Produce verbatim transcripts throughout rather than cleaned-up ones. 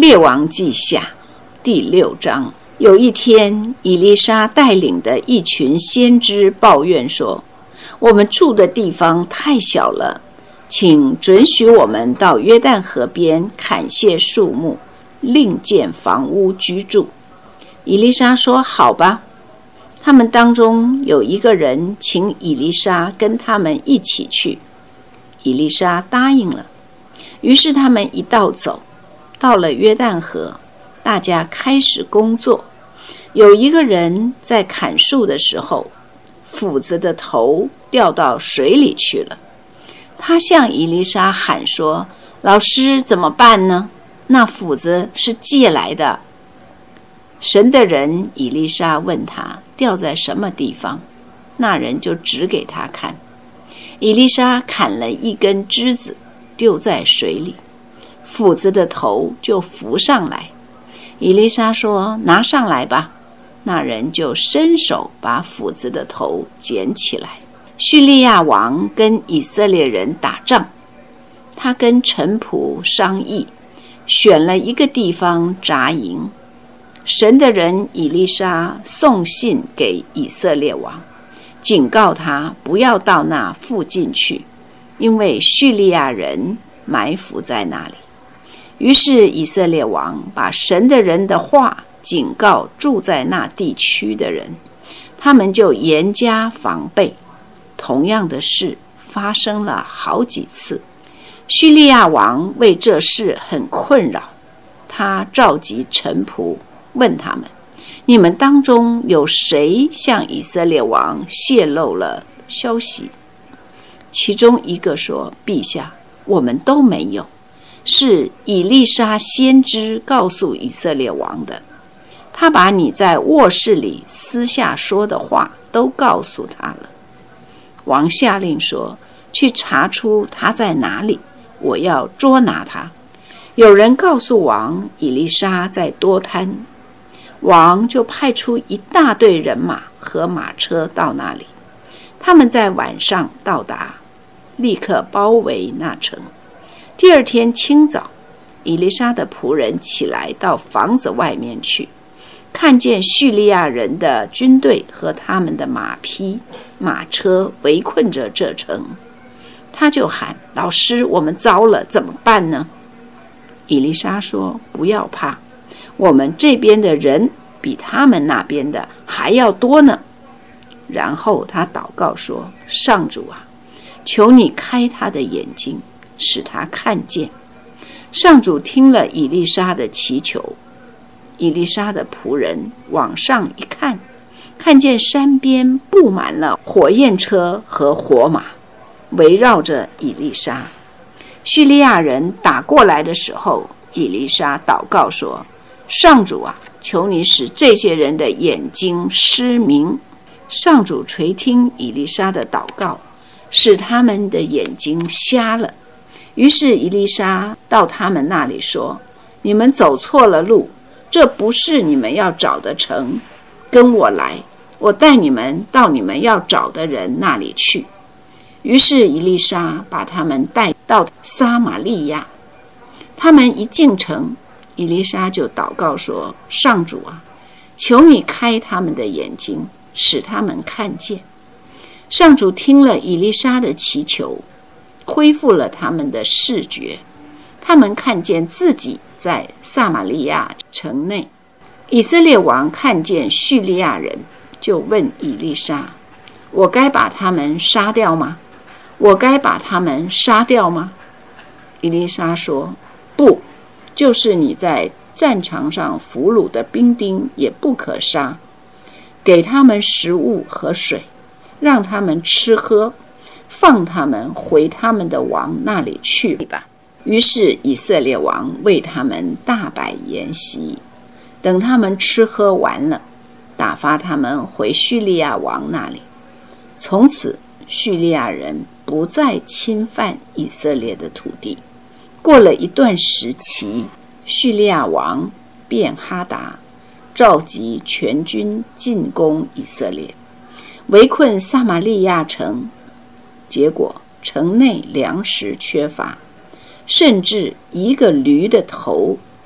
列王记下第六章。有一天，以利沙带领的一群先知抱怨说，我们住的地方太小了，请准许我们到约旦河边砍谢树木，另建房屋居住。以利沙说，好吧。他们当中有一个人请以利沙跟他们一起去，以利沙答应了。于是他们一道走，到了约旦河，大家开始工作。有一个人在砍树的时候，斧子的头掉到水里去了。他向以利沙喊说，老师怎么办呢？那斧子是借来的。神的人以利沙问他掉在什么地方，那人就指给他看。以利沙砍了一根枝子丢在水里，斧子的头就浮上来。以利沙说，拿上来吧。那人就伸手把斧子的头捡起来。叙利亚王跟以色列人打仗，他跟臣仆商议，选了一个地方扎营。神的人以利沙送信给以色列王，警告他不要到那附近去，因为叙利亚人埋伏在那里。于是以色列王把神的人的话警告住在那地区的人，他们就严加防备。同样的事发生了好几次。叙利亚王为这事很困扰，他召集臣仆问他们，你们当中有谁向以色列王泄露了消息？其中一个说，陛下，我们都没有，是以利沙先知告诉以色列王的，他把你在卧室里私下说的话都告诉他了。王下令说，去查出他在哪里，我要捉拿他。有人告诉王，以利沙在多滩，王就派出一大队人马和马车到那里。他们在晚上到达，立刻包围那城。第二天清早，以利沙的仆人起来到房子外面去，看见叙利亚人的军队和他们的马匹、马车围困着这城。他就喊，老师，我们糟了，怎么办呢？以利沙说，不要怕，我们这边的人比他们那边的还要多呢。然后他祷告说，上主啊，求你开他的眼睛，使他看见。上主听了以利沙的祈求。以利沙的仆人往上一看，看见山边布满了火焰车和火马，围绕着以利沙。叙利亚人打过来的时候，以利沙祷告说，上主啊，求你使这些人的眼睛失明。上主垂听以利沙的祷告，使他们的眼睛瞎了。于是以利沙到他们那里说，你们走错了路，这不是你们要找的城，跟我来，我带你们到你们要找的人那里去。于是以利沙把他们带到撒玛利亚。他们一进城，以利沙就祷告说，上主啊，求你开他们的眼睛，使他们看见。上主听了以利沙的祈求，恢复了他们的视觉，他们看见自己在撒玛利亚城内。以色列王看见叙利亚人，就问以利沙，我该把他们杀掉吗？我该把他们杀掉吗？以利沙说，不，就是你在战场上俘虏的兵丁也不可杀，给他们食物和水，让他们吃喝，放他们回他们的王那里去吧。于是以色列王为他们大摆筵席，等他们吃喝完了，打发他们回叙利亚王那里。从此叙利亚人不再侵犯以色列的土地。过了一段时期，叙利亚王便哈达召集全军进攻以色列，围困撒玛利亚城。结果城内粮食缺乏，甚至一个驴的头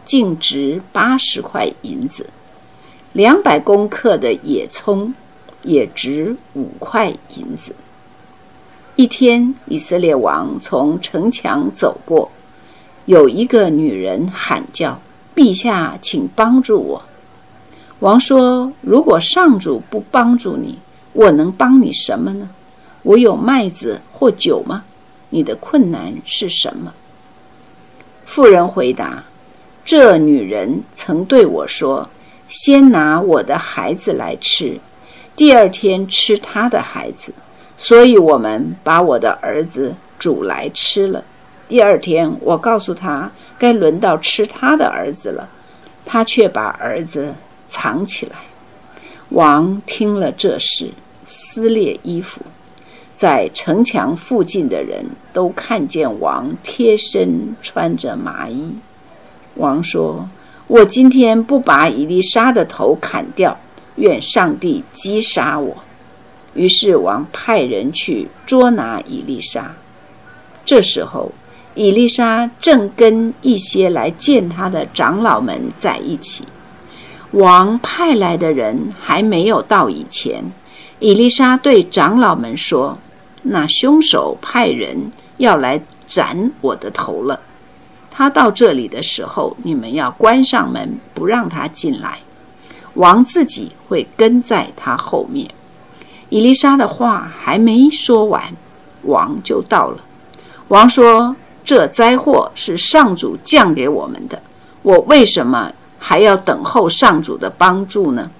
净值八十块银子，两百公克的野葱也值五块银子。一天，以色列王从城墙走过，有一个女人喊叫：陛下，请帮助我。王说：如果上主不帮助你，我能帮你什么呢？我有麦子或酒吗？你的困难是什么？妇人回答：这女人曾对我说，先拿我的孩子来吃，第二天吃她的孩子，所以我们把我的儿子煮来吃了。第二天我告诉他该轮到吃他的儿子了，他却把儿子藏起来。王听了这事，撕裂衣服，在城墙附近的人都看见王贴身穿着麻衣。王说：我今天不把以利沙的头砍掉，愿上帝击杀我。于是王派人去捉拿以利沙。这时候以利沙正跟一些来见他的长老们在一起。王派来的人还没有到以前，以利沙对长老们说：那凶手派人要来斩我的头了。他到这里的时候，你们要关上门，不让他进来。王自己会跟在他后面。以利沙的话还没说完，王就到了。王说：这灾祸是上主降给我们的，我为什么还要等候上主的帮助呢？